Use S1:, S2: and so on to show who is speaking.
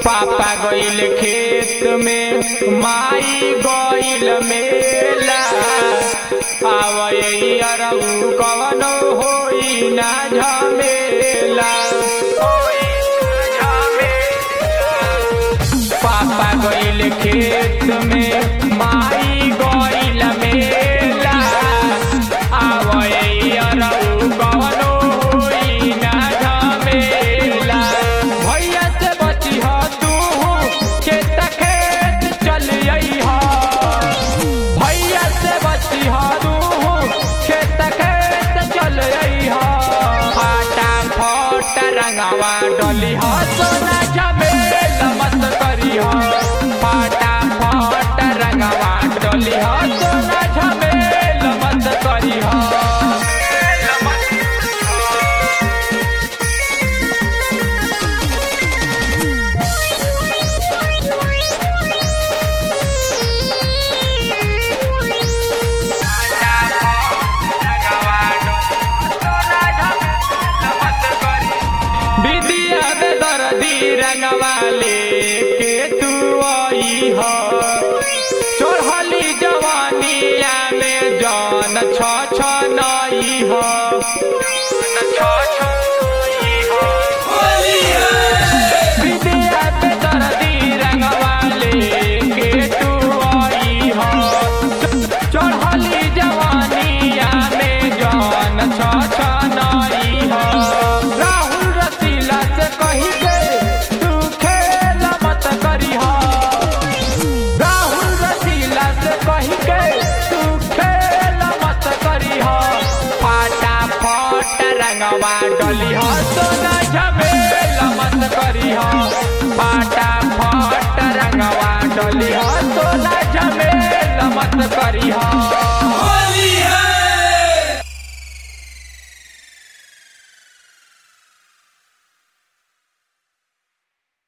S1: पापा गइल खेत में माई गइल मेला आवई अरऊ कवनो होई ना झमेला पापा गइल खेत में माई गइल मेला आवई अरऊ कवनो होई ना झमेला भैया से बची हो तू खेत खेत चल अइहा भैया से बची हो तू खेत खेत चल अइहा फाटा फट रंगवा डली हो सोना झमेला मत करी हो फाटा फट रंगवा डली हो सोना झमेला मत करी हो विदिया बेदर्दी रंगवाले के तू आई हो चढ़ली जवानिया में जान छ नई हो विदिया बेदर्दी रंगवाले के तू आई हो चढ़ली जवानिया में जान छ नई हो राहुल रसीला से कही के तू खेल मत करी हो राहुल रसीला से कही के तू खेल मत करी हो फाटा फट रंगवा डली हो सोना झमेला मत करी हो फाटा फट रंगवा डली हो सोना झमेला मत करी हो।